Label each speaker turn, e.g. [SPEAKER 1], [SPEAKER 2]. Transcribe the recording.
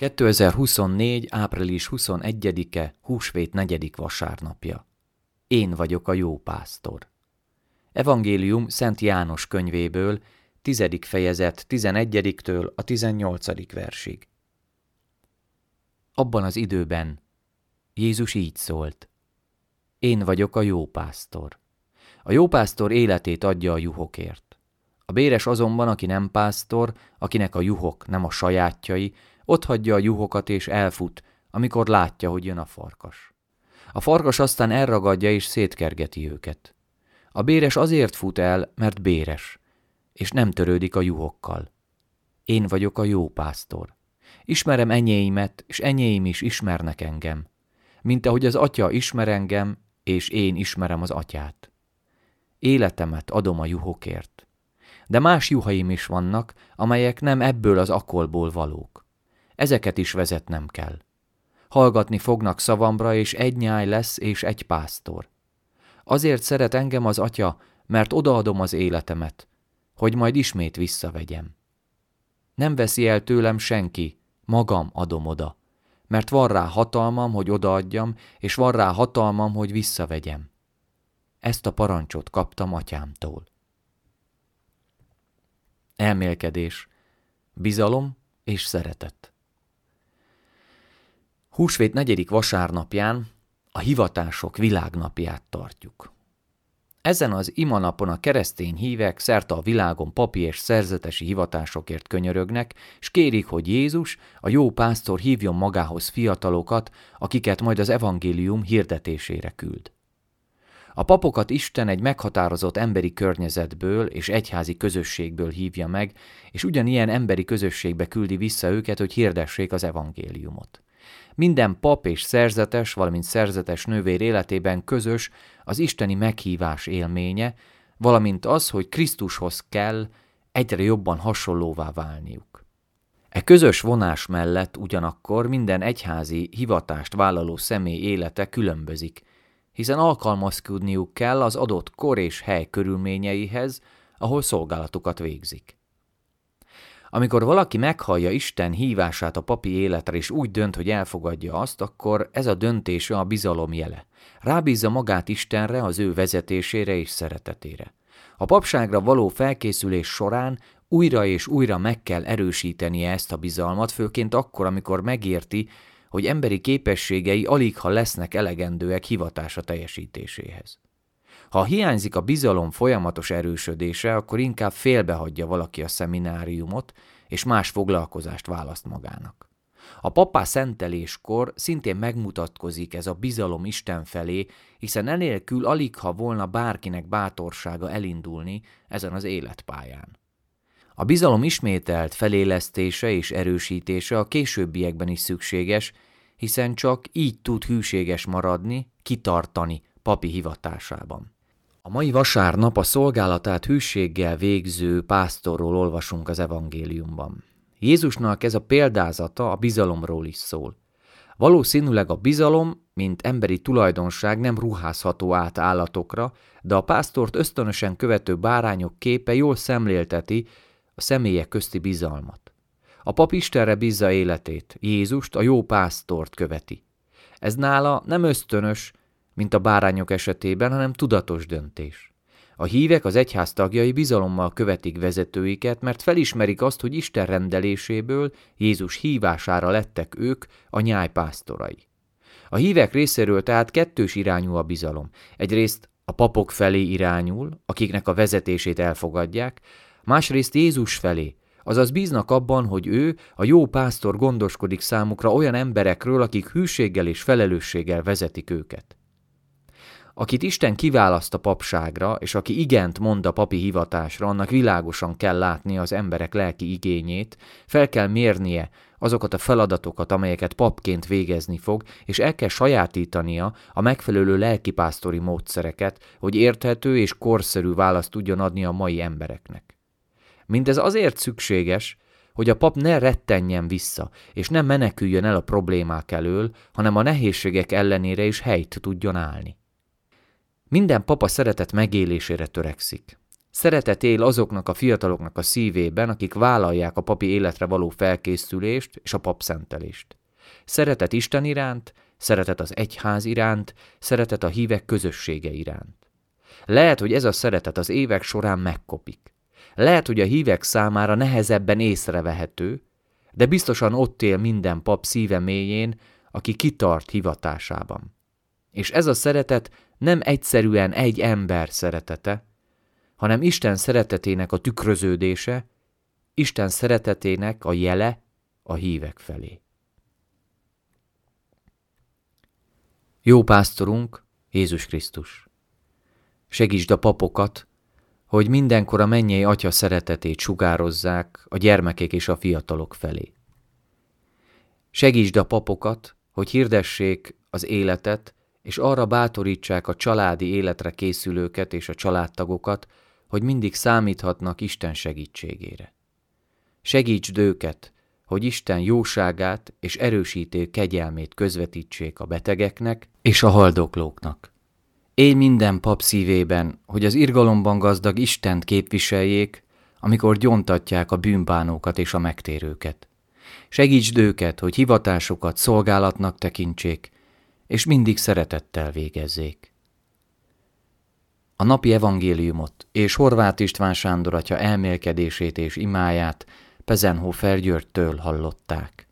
[SPEAKER 1] 2024. április 21-e, húsvét 4. vasárnapja. Én vagyok a jó pásztor. Evangélium Szent János könyvéből, 10. fejezet 11-től a 18. versig. Abban az időben Jézus így szólt: Én vagyok a jó pásztor. A jó pásztor életét adja a juhokért. A béres azonban, aki nem pásztor, akinek a juhok nem a sajátjai, otthagyja a juhokat és elfut, amikor látja, hogy jön a farkas. A farkas aztán elragadja és szétkergeti őket. A béres azért fut el, mert béres, és nem törődik a juhokkal. Én vagyok a jó pásztor. Ismerem enyéimet, és enyéim is ismernek engem. Mint ahogy az Atya ismer engem, és én ismerem az Atyát. Életemet adom a juhokért. De más juhaim is vannak, amelyek nem ebből az akolból valók. Ezeket is vezetnem kell. Hallgatni fognak szavamra, és egy nyáj lesz, és egy pásztor. Azért szeret engem az Atya, mert odaadom az életemet, hogy majd ismét visszavegyem. Nem veszi el tőlem senki, magam adom oda, mert van rá hatalmam, hogy odaadjam, és van rá hatalmam, hogy visszavegyem. Ezt a parancsot kaptam Atyámtól. Elmélkedés, bizalom és szeretet. Húsvét 4. vasárnapján a hivatások világnapját tartjuk. Ezen az imanapon a keresztény hívek szerte a világon papi és szerzetesi hivatásokért könyörögnek, s kérik, hogy Jézus, a jó pásztor hívjon magához fiatalokat, akiket majd az evangélium hirdetésére küld. A papokat Isten egy meghatározott emberi környezetből és egyházi közösségből hívja meg, és ugyanilyen emberi közösségbe küldi vissza őket, hogy hirdessék az evangéliumot. Minden pap és szerzetes, valamint szerzetes nővér életében közös az isteni meghívás élménye, valamint az, hogy Krisztushoz kell egyre jobban hasonlóvá válniuk. E közös vonás mellett ugyanakkor minden egyházi hivatást vállaló személy élete különbözik, hiszen alkalmazkodniuk kell az adott kor és hely körülményeihez, ahol szolgálatukat végzik. Amikor valaki meghallja Isten hívását a papi életre, és úgy dönt, hogy elfogadja azt, akkor ez a döntése a bizalom jele. Rábízza magát Istenre, az ő vezetésére és szeretetére. A papságra való felkészülés során újra és újra meg kell erősítenie ezt a bizalmat, főként akkor, amikor megérti, hogy emberi képességei aligha lesznek elegendőek hivatása teljesítéséhez. Ha hiányzik a bizalom folyamatos erősödése, akkor inkább félbehagyja valaki a szemináriumot, és más foglalkozást választ magának. A pappá szenteléskor szintén megmutatkozik ez a bizalom Isten felé, hiszen enélkül aligha volna bárkinek bátorsága elindulni ezen az életpályán. A bizalom ismételt felélesztése és erősítése a későbbiekben is szükséges, hiszen csak így tud hűséges maradni, kitartani papi hivatásában. A mai vasárnap a szolgálatát hűséggel végző pásztorról olvasunk az evangéliumban. Jézusnak ez a példázata a bizalomról is szól. Valószínűleg a bizalom, mint emberi tulajdonság nem ruházható át állatokra, de a pásztort ösztönösen követő bárányok képe jól szemlélteti a személyek közti bizalmat. A pap Istenre bízza életét, Jézust, a jó pásztort követi. Ez nála nem ösztönös, mint a bárányok esetében, hanem tudatos döntés. A hívek, az egyház tagjai bizalommal követik vezetőiket, mert felismerik azt, hogy Isten rendeléséből, Jézus hívására lettek ők a nyáj pásztorai. A hívek részéről tehát kettős irányú a bizalom. Egyrészt a papok felé irányul, akiknek a vezetését elfogadják, másrészt Jézus felé, azaz bíznak abban, hogy ő, a jó pásztor gondoskodik számukra olyan emberekről, akik hűséggel és felelősséggel vezetik őket. Akit Isten kiválaszt a papságra, és aki igent mond a papi hivatásra, annak világosan kell látnia az emberek lelki igényét, fel kell mérnie azokat a feladatokat, amelyeket papként végezni fog, és el kell sajátítania a megfelelő lelkipásztori módszereket, hogy érthető és korszerű választ tudjon adni a mai embereknek. Mindez azért szükséges, hogy a pap ne rettenjen vissza, és ne meneküljön el a problémák elől, hanem a nehézségek ellenére is helyt tudjon állni. Minden pap a szeretet megélésére törekszik. Szeretet él azoknak a fiataloknak a szívében, akik vállalják a papi életre való felkészülést és a papszentelést. Szeretet Isten iránt, szeretet az egyház iránt, szeretet a hívek közössége iránt. Lehet, hogy ez a szeretet az évek során megkopik. Lehet, hogy a hívek számára nehezebben észrevehető, de biztosan ott él minden pap szíve mélyén, aki kitart hivatásában. És ez a szeretet nem egyszerűen egy ember szeretete, hanem Isten szeretetének a tükröződése, Isten szeretetének a jele a hívek felé. Jó pásztorunk, Jézus Krisztus! Segítsd a papokat, hogy mindenkor a mennyei Atya szeretetét sugározzák a gyermekek és a fiatalok felé. Segítsd a papokat, hogy hirdessék az életet, és arra bátorítsák a családi életre készülőket és a családtagokat, hogy mindig számíthatnak Isten segítségére. Segítsd őket, hogy Isten jóságát és erősítő kegyelmét közvetítsék a betegeknek és a haldoklóknak. Élj minden pap szívében, hogy az irgalomban gazdag Istent képviseljék, amikor gyontatják a bűnbánókat és a megtérőket. Segítsd őket, hogy hivatásukat szolgálatnak tekintsék, és mindig szeretettel végezzék. A napi evangéliumot és Horváth István Sándor atya elmélkedését és imáját Pezenhofer Györgytől hallották.